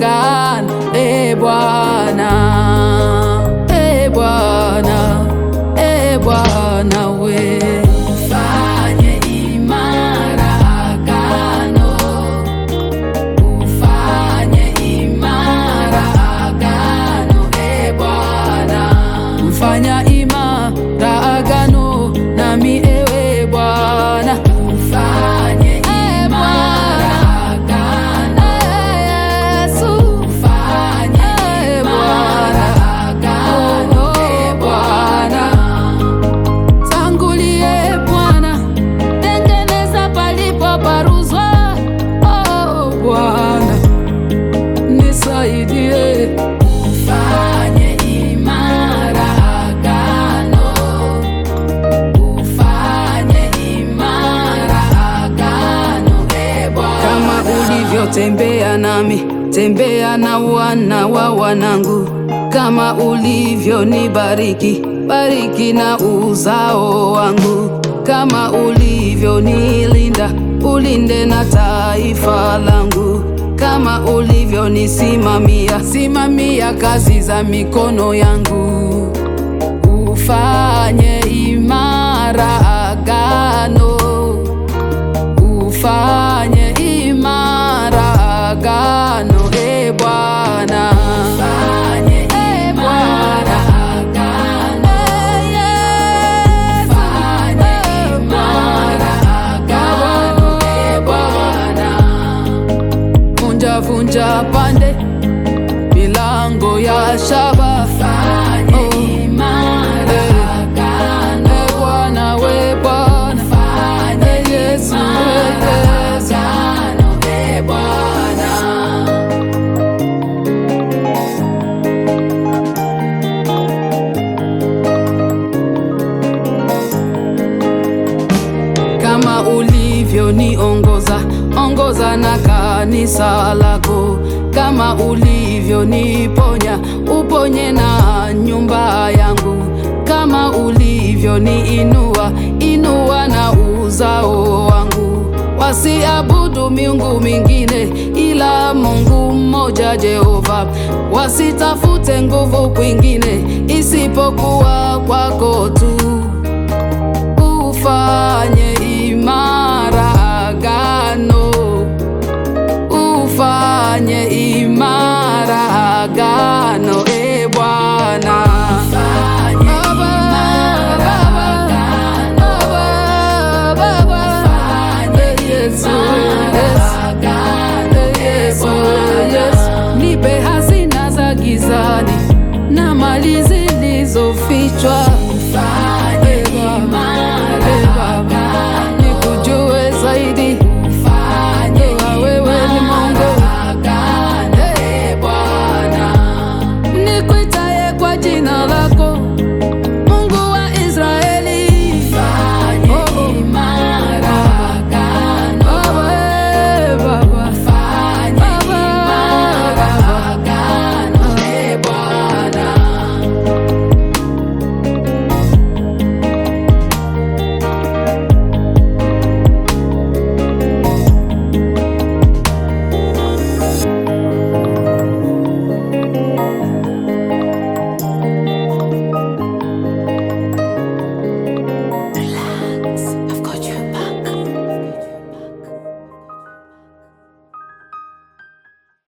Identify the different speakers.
Speaker 1: agano, Bwana, Bwana, Bwana we. Ufanye imara agano, ufanye imara agano, Bwana. Mfanya imara agano nami, ewe Bwana. Ufanye imara agano, Yesu. Ufanye imara agano, Bwana. Tangulie Bwana, tengeneza palipo paruzwa. Bwana nisaidie. Ufanye imara agano, ufanye imara agano, Bwana. Kama ulivyotembea nami, tembea na wana wa wanangu. Kama ulivyonibariki, bariki na uzao wangu. Kama ulivyonilinda, ulinde na taifa langu. Kama ulivyonisimamia, simamia kazi za mikono yangu. Ufanye imara agano, ufanye imara agano, Bwana. Ufanye imara agano, ufanye imara agano, Bwana. Vunja vunja pande milango ya shaba. Ufanye imara agano, Bwana we Bwana. Ufanye Yesu agano, Bwana. Kama ulivyoniongoza, ongoza na kanisa lako. Kama ulivyoniponya, uponye na nyumba yangu. Kama ulivyoniinua, inua na uzao wangu. Wasiabudu miungu mingine, ila Mungu mmoja Jehova. Wasitafute nguvu kwingine, isipokuwa kwako tu. Ufanye imara agano, ufanye imara